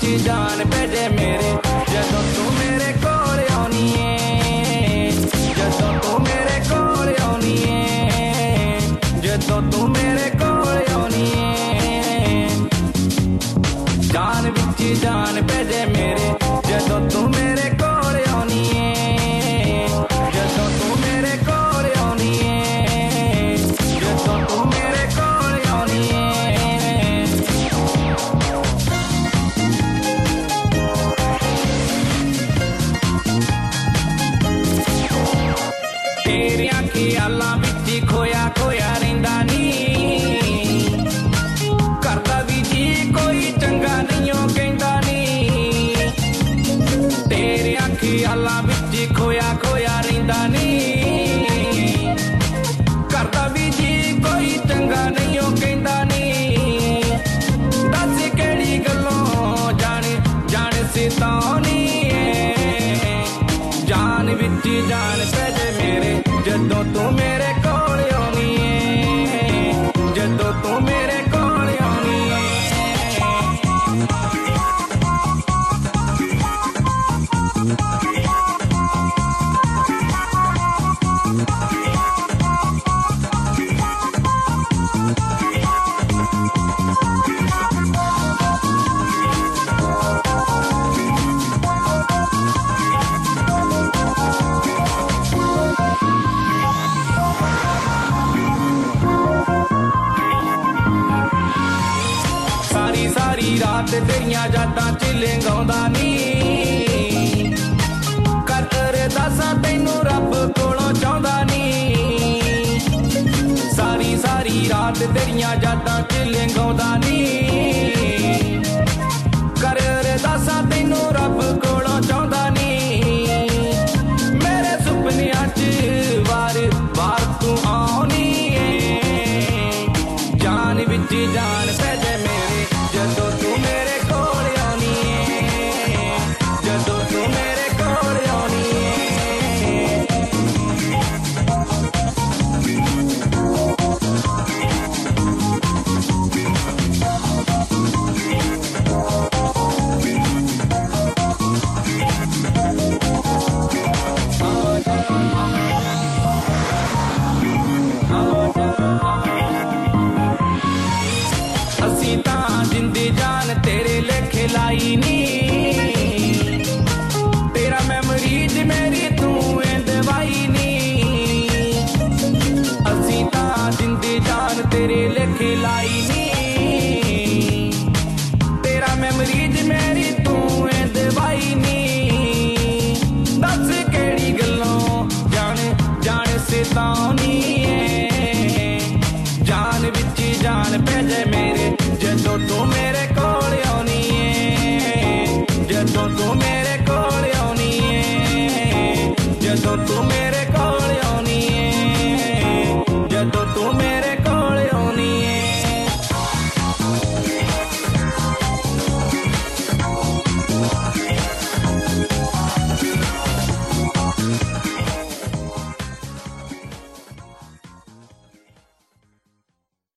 जान पैजे मेरे जदों तू मेरे कोल आउनी है, जदों तू मेरे कोल आउनी है, जदों तू मेरे कोल आउनी है। जान विच जान पैजे मेरे जदों तू मेरे कोल आउनी है, जदों तू मेरे कोल आउनी है, जदों तू मेरे कोल आउनी है। तेरियां ख्यालां विच खोया खोया रहिंदा नी, करदा भी जी कोई चंगा नहीं ओ कहंदा नी। तेरियां ख्यालां विच खोया खोया रहिंदा नी, करदा भी जी कोई चंगा नहीं ओ कहंदा नी। दस केड़ी गल्लों जाने जाने सितानी है, जान विच जान पैजे मेरे जदों तू मेरे कोल आउनी है, जदों तू मेरे कोल आउनी है। सारी सारी रात तेरियां यादां च लंघाउंदा नी, कर अरदासां तैनूं रब कोलों चाहुंदा नी। सारी सारी रात तेरियां यादां च लंघाउंदा नी, कर अरदासां तैनूं रब कोलों चाहुंदा नी। मेरे सुपनियां च वार वार तू आउनी है, जान विच जान पैजे मेरे जदों तू मेरे कोल आउनी है, जदों तू मेरे कोल आउनी है। असीं तां जिंदी जान तेरे लेखे लाई नी,